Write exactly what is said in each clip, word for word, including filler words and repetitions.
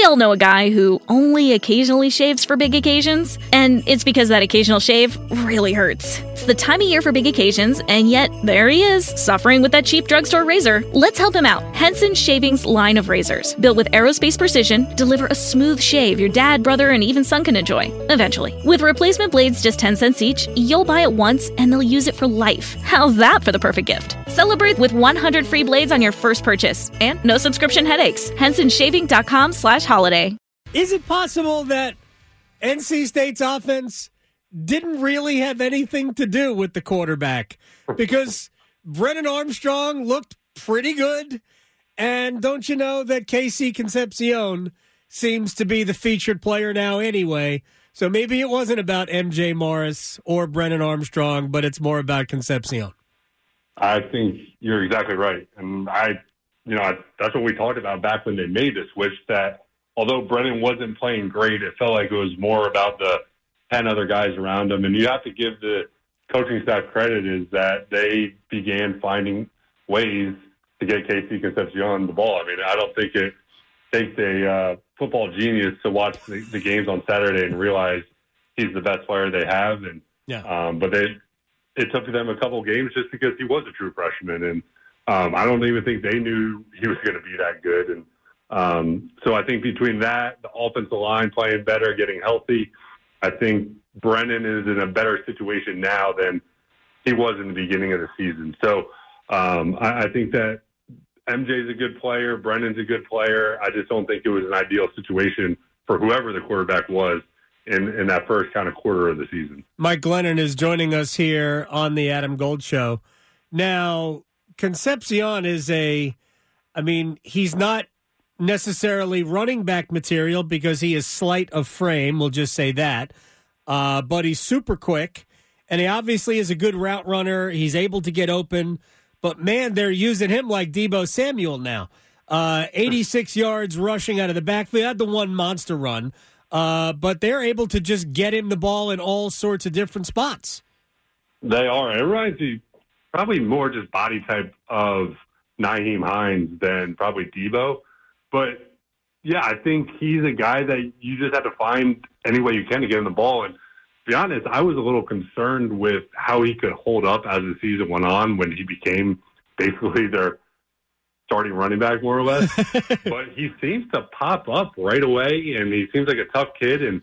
all know a guy who only occasionally shaves for big occasions, and it's because that occasional shave really hurts. It's the time of year for big occasions, and yet there he is, suffering with that cheap drugstore razor. Let's help him out. Henson Shaving's line of razors, built with aerospace precision, deliver a smooth shave your dad, brother, and even son can enjoy, eventually. With replacement blades just ten cents each, you'll buy it once and they'll use it for life. How's that for the perfect gift? Celebrate with one hundred free blades on your first purchase, and no subscription headaches. henson shaving dot com slash holiday. Is it possible that N C State's offense didn't really have anything to do with the quarterback? Because Brennan Armstrong looked pretty good, and don't you know that Casey Concepcion seems to be the featured player now anyway? So maybe it wasn't about M J Morris or Brennan Armstrong, but it's more about Concepcion. I think you're exactly right. And I, you know, I, that's what we talked about back when they made the switch, that although Brennan wasn't playing great, it felt like it was more about the ten other guys around him. And you have to give the coaching staff credit, is that they began finding ways to get Casey Concepcion the ball. I mean, I don't think it takes a uh, football genius to watch the, the games on Saturday and realize he's the best player they have. And yeah. um, but they it took them a couple games just because he was a true freshman, and um, I don't even think they knew he was going to be that good. And um, so I think between that, the offensive line playing better, getting healthy, I think Brennan is in a better situation now than he was in the beginning of the season. So um, I, I think that M J's a good player. Brennan's a good player. I just don't think it was an ideal situation for whoever the quarterback was in, in that first kind of quarter of the season. Mike Glennon is joining us here on the Adam Gold Show. Now, Concepcion is a, I mean, he's not necessarily running back material because he is slight of frame, we'll just say that. Uh, but he's super quick, and he obviously is a good route runner. He's able to get open. But, man, they're using him like Deebo Samuel now. Uh, eighty-six yards rushing out of the backfield. Had the one monster run. Uh, but they're able to just get him the ball in all sorts of different spots. They are. It reminds me probably more just body type of Nyheim Hines than probably Deebo. But, yeah, I think he's a guy that you just have to find any way you can to get him the ball. And to be honest, I was a little concerned with how he could hold up as the season went on when he became basically their starting running back, more or less. But he seems to pop up right away, and he seems like a tough kid. And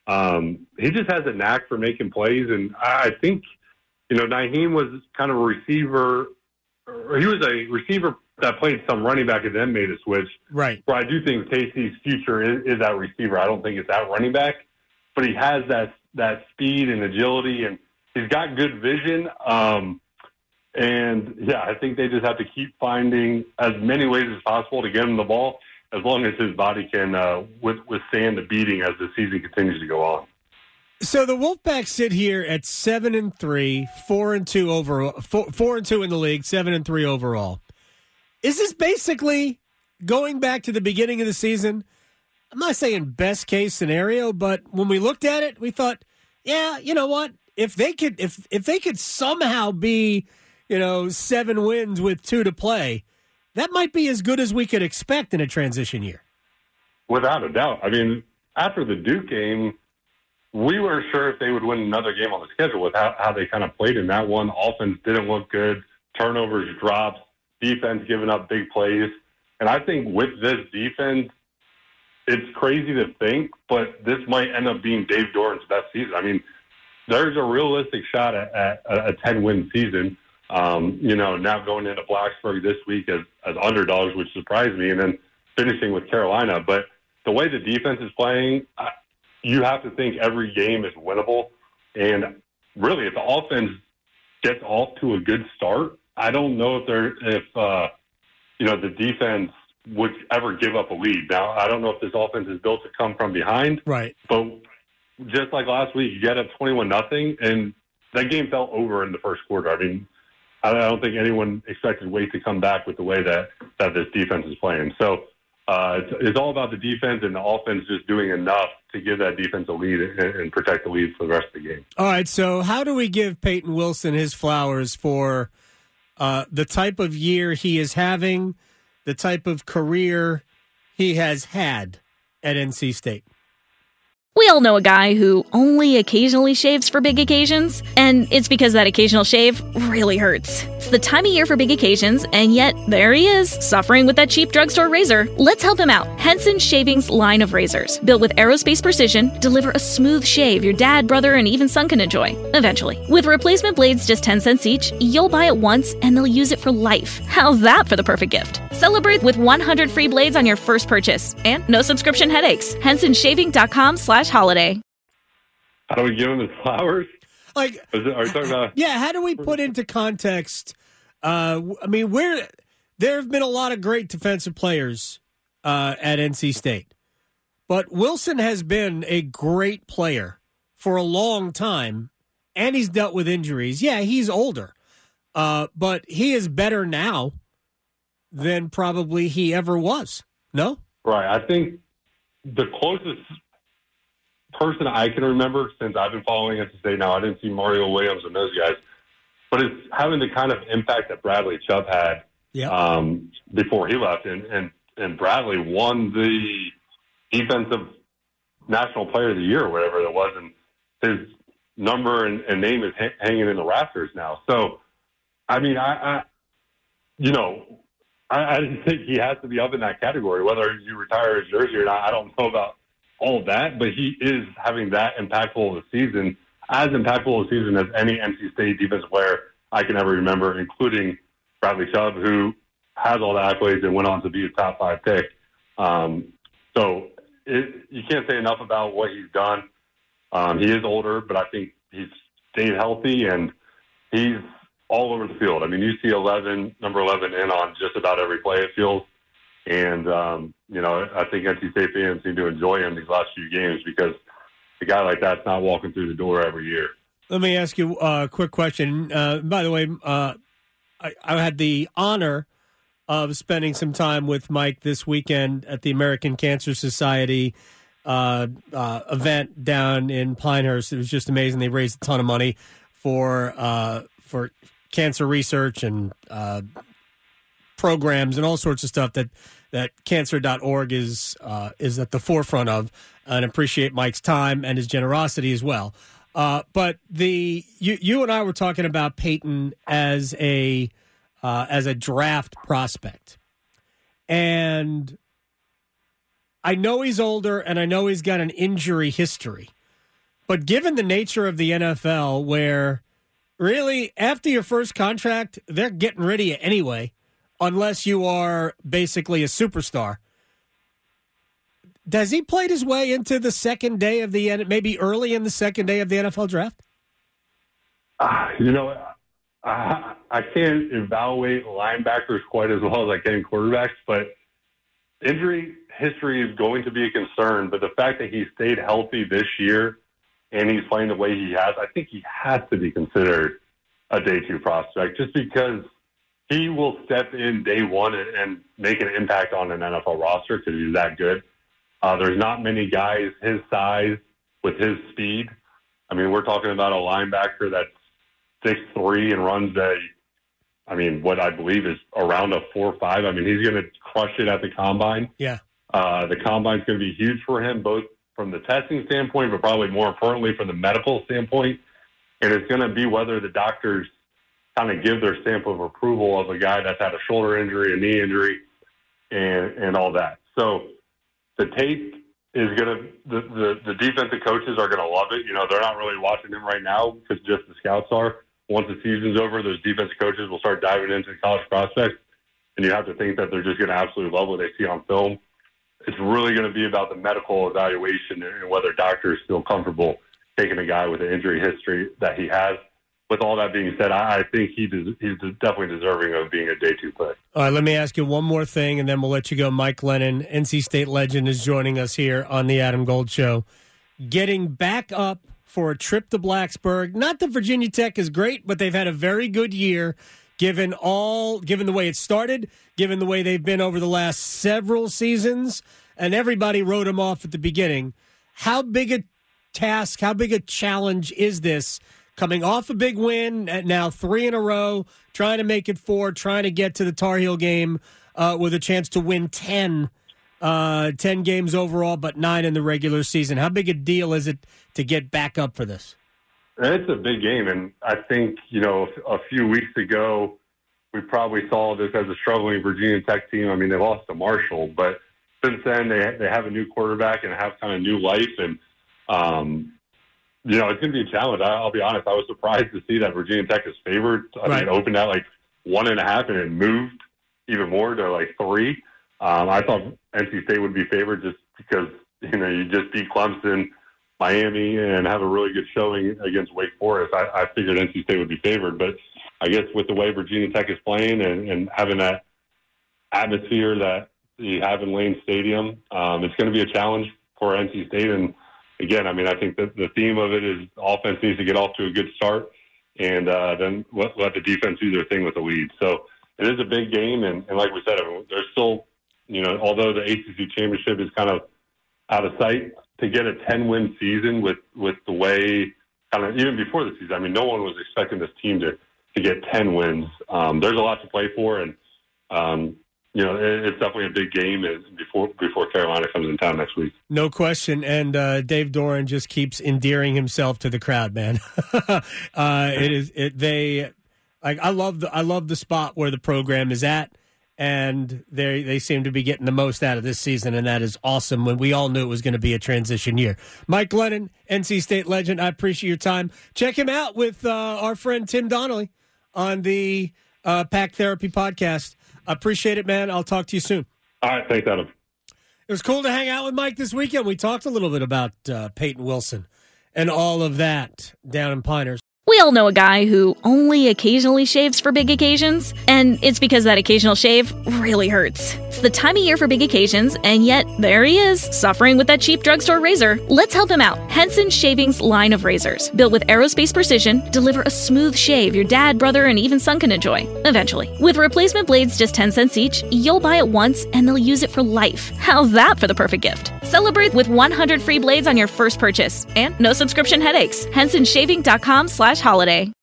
um, he just has a knack for making plays. And I think, you know, Nyheim was kind of a receiver, or he was a receiver that played some running back and then made a switch. Right. Where I do think Casey's future is, is that receiver. I don't think it's that running back, but he has that that speed and agility, and he's got good vision. Um, and, yeah, I think they just have to keep finding as many ways as possible to get him the ball, as long as his body can uh, withstand the beating as the season continues to go on. So the Wolfpack sit here at seven and three, four and two overall, four, four and two in the league, seven and three overall. Is this basically going back to the beginning of the season? I'm not saying best case scenario, but when we looked at it, we thought, yeah, you know what? If they could, if if they could somehow be, you know, seven wins with two to play, that might be as good as we could expect in a transition year. Without a doubt. I mean, after the Duke game, we weren't sure if they would win another game on the schedule with how, how they kind of played in that one. Offense didn't look good. Turnovers dropped. Defense giving up big plays. And I think with this defense, it's crazy to think, but this might end up being Dave Doran's best season. I mean, there's a realistic shot at, at a ten-win season. Um, you know, now going into Blacksburg this week as, as underdogs, which surprised me, and then finishing with Carolina. But the way the defense is playing, I, you have to think every game is winnable. And really, if the offense gets off to a good start, I don't know if they're if uh, you know the defense would ever give up a lead. Now, I don't know if this offense is built to come from behind, right? But just like last week, you get up twenty-one nothing, and that game fell over in the first quarter. I mean, I don't think anyone expected Wake to come back with the way that that this defense is playing. So uh, it's, it's all about the defense, and the offense just doing enough to give that defense a lead and, and protect the lead for the rest of the game. All right. So how do we give Peyton Wilson his flowers for Uh, the type of year he is having, the type of career he has had? at N C State. We all know a guy who only occasionally shaves for big occasions, and it's because that occasional shave really hurts. It's the time of year for big occasions, and yet there he is, suffering with that cheap drugstore razor. Let's help him out. Henson Shaving's line of razors, built with aerospace precision, deliver a smooth shave your dad, brother, and even son can enjoy, eventually. With replacement blades just ten cents each, you'll buy it once, and they'll use it for life. How's that for the perfect gift? Celebrate with one hundred free blades on your first purchase, and no subscription headaches. henson shaving dot com slash holiday. How do we give him his flowers? Like, Is it, are you talking about? Yeah, how do we put into context? Uh, I mean, we're, there have been a lot of great defensive players uh, at N C State, but Wilson has been a great player for a long time, and he's dealt with injuries. Yeah, he's older, uh, but he is better now than probably he ever was. No? Right. I think the closest person I can remember since I've been following N C State now, I didn't see Mario Williams and those guys, but it's having the kind of impact that Bradley Chubb had Yeah. um, before he left. And, and, and Bradley won the defensive national player of the year or whatever it was. And his number and, and name is ha- hanging in the rafters now. So, I mean, I, I you know, I, I didn't think he has to be up in that category. Whether you retire his jersey or not, I don't know about all of that, but he is having that impactful of a season, as impactful a season as any N C State defensive player I can ever remember, including Bradley Chubb, who has all the accolades and went on to be a top five pick. Um, so it, you can't say enough about what he's done. Um, he is older, but I think he's stayed healthy and he's all over the field. I mean, you see eleven, number eleven in on just about every play it feels. And, um, you know, I think N C State fans seem to enjoy him these last few games because a guy like that's not walking through the door every year. Let me ask you a quick question. Uh, by the way, uh, I, I had the honor of spending some time with Mike this weekend at the American Cancer Society uh, uh, event down in Pinehurst. It was just amazing. They raised a ton of money for uh, for cancer research and uh, programs and all sorts of stuff that that cancer dot org is uh, is at the forefront of, and appreciate Mike's time and his generosity as well. Uh, but the you you and I were talking about Peyton as a uh, as a draft prospect, and I know he's older and I know he's got an injury history, but given the nature of the N F L, where really after your first contract they're getting rid of you anyway, unless you are basically a superstar. Does he played his way into the second day of the, maybe early in the second day of the N F L draft? Uh, you know, I, I can't evaluate linebackers quite as well as I can quarterbacks, but injury history is going to be a concern. But the fact that he stayed healthy this year and he's playing the way he has, I think he has to be considered a day two prospect just because he will step in day one and, and make an impact on an N F L roster because he's that good. Uh, there's not many guys his size with his speed. I mean, we're talking about a linebacker that's six three and runs a, I mean, what I believe is around a four five. I mean, he's going to crush it at the combine. Yeah. Uh, the combine's going to be huge for him, both from the testing standpoint, but probably more importantly from the medical standpoint. And it's going to be whether the doctors kind of give their stamp of approval of a guy that's had a shoulder injury, a knee injury, and, and all that. So the tape is going to, the, the, the defensive coaches are going to love it. You know, they're not really watching him right now because just the scouts are. Once the season's over, those defensive coaches will start diving into college prospects, and you have to think that they're just going to absolutely love what they see on film. It's really going to be about the medical evaluation and whether doctors feel comfortable taking a guy with an injury history that he has. With all that being said, I, I think he des- he's definitely deserving of being a day two pick. All right, let me ask you one more thing, and then we'll let you go. Mike Lennon, N C State legend, is joining us here on the Adam Gold Show. Getting back up for a trip to Blacksburg. Not that Virginia Tech is great, but they've had a very good year, given all, given the way it started, given the way they've been over the last several seasons, and everybody wrote them off at the beginning. How big a task, how big a challenge is this? Coming off a big win, at now three in a row, trying to make it four, trying to get to the Tar Heel game uh, with a chance to win ten uh, ten games overall, but nine in the regular season. How big a deal is it to get back up for this? It's a big game, and I think, you know, a few weeks ago, we probably saw this as a struggling Virginia Tech team. I mean, they lost to Marshall, but since then they they have a new quarterback and have kind of new life, and um, you know, it's going to be a challenge. I, I'll be honest, I was surprised to see that Virginia Tech is favored. I right. mean, it opened at like one and a half, and it moved even more to like three. Um, I thought N C State would be favored just because, you know, you just beat Clemson, Miami, and have a really good showing against Wake Forest. I, I figured N C State would be favored, but I guess with the way Virginia Tech is playing and, and having that atmosphere that you have in Lane Stadium, um, it's going to be a challenge for N C State. And again, I mean, I think that the theme of it is offense needs to get off to a good start, and uh, then let, let the defense do their thing with the lead. So it is a big game, and, and like we said, I mean, there's still, you know, although the A C C championship is kind of out of sight, to get a ten-win season with, with the way, kind of even before the season, I mean, no one was expecting this team to, to get ten wins. Um, there's a lot to play for, and, um, you know, it, it's definitely a big game before before Carolina comes in town next week. No question, and uh, Dave Doeren just keeps endearing himself to the crowd, man. uh, it is it, they like I love the I love the spot where the program is at. And they they seem to be getting the most out of this season, and that is awesome when we all knew it was going to be a transition year. Mike Glennon, N C State legend, I appreciate your time. Check him out with uh, our friend Tim Donnelly on the uh, Pack Therapy podcast. I appreciate it, man. I'll talk to you soon. All right, thanks, Adam. It was cool to hang out with Mike this weekend. We talked a little bit about uh, Peyton Wilson and all of that down in Pinehurst. We all know a guy who only occasionally shaves for big occasions, and it's because that occasional shave really hurts. It's the time of year for big occasions, and yet there he is, suffering with that cheap drugstore razor. Let's help him out. Henson Shaving's line of razors, built with aerospace precision, deliver a smooth shave your dad, brother, and even son can enjoy, eventually. With replacement blades just ten cents each, you'll buy it once, and they'll use it for life. How's that for the perfect gift? Celebrate with one hundred free blades on your first purchase, and no subscription headaches. Henson Shaving dot com slash holiday.